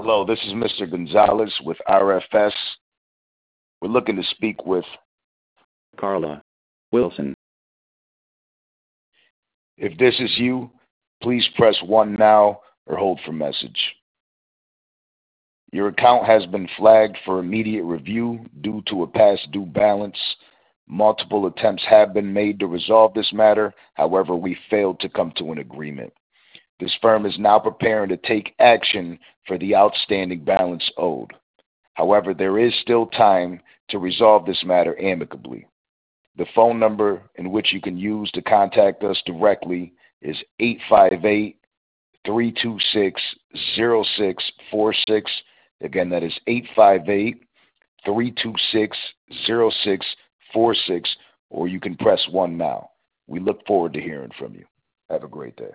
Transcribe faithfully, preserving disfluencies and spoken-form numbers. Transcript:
Hello, this is Mister Gonzalez with R F S. We're looking to speak with Carla Wilson. If this is you, please press one now or hold for message. Your account has been flagged for immediate review due to a past due balance. Multiple attempts have been made to resolve this matter. However, we failed to come to an agreement. This firm is now preparing to take action for the outstanding balance owed. However, there is still time to resolve this matter amicably. The phone number in which you can use to contact us directly is eight five eight, three two six, zero six four six. Again, that is eight five eight, three two six, zero six four six, or you can press one now. We look forward to hearing from you. Have a great day.